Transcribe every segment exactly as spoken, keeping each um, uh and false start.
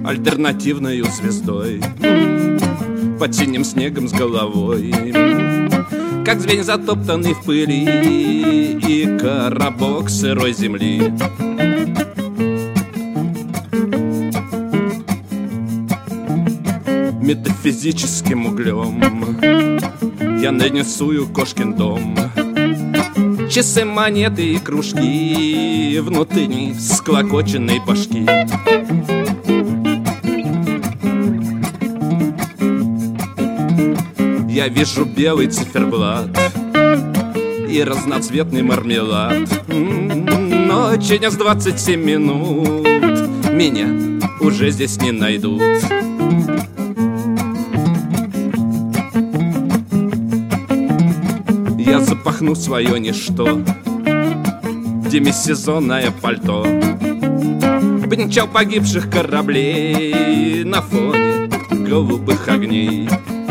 альтернативною звездой, под синим снегом с головой, как звень, затоптанный в пыли, и коробок сырой земли. Метафизическим углем я нанесую кошкин дом. Часы, монеты и кружки, внутренней всклокоченной башки. Я вижу белый циферблат и разноцветный мармелад, но через двадцать семь минут меня уже здесь не найдут. Я запахну свое ничто в демисезонное пальто, обничал погибших кораблей на фоне голубых огней.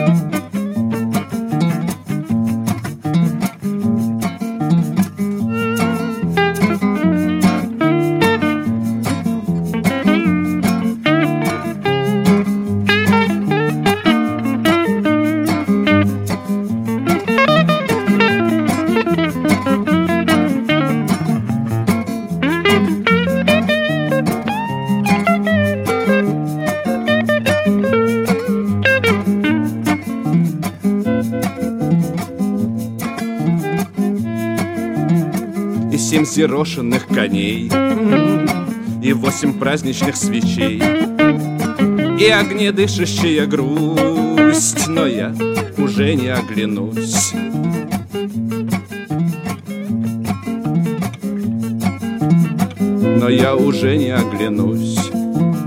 Семь зерошенных коней и восемь праздничных свечей, и огнедышащая грусть, но я уже не оглянусь. Но я уже не оглянусь.